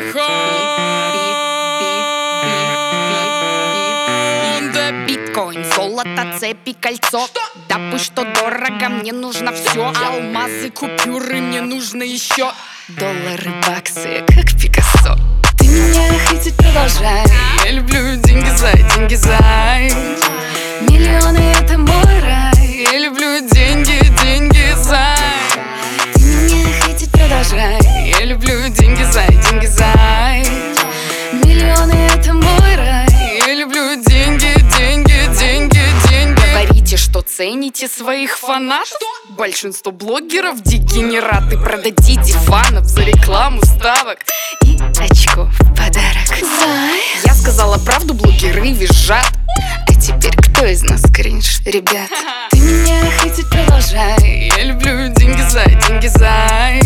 Биткоин, золото, цепи, кольцо. Да пусть что дорого, мне нужно все. Алмазы, купюры, мне нужно еще. Доллары, баксы, как Пикассо. Ты меня хоть продолжай. Я люблю деньги, зай. Миллионы — это мой рай. Я люблю деньги, зай. Ты меня хоть продолжай. Я люблю деньги, зай. Миллионы — это мой рай. Я люблю деньги. Говорите, что цените своих фанатов. Большинство блогеров дегенераты. Продадите фанов за рекламу ставок и очков в подарок. Я сказала правду, блогеры визжат. А теперь кто из нас кринж, ребят? Ты меня хоть продолжай. Я люблю деньги, зай.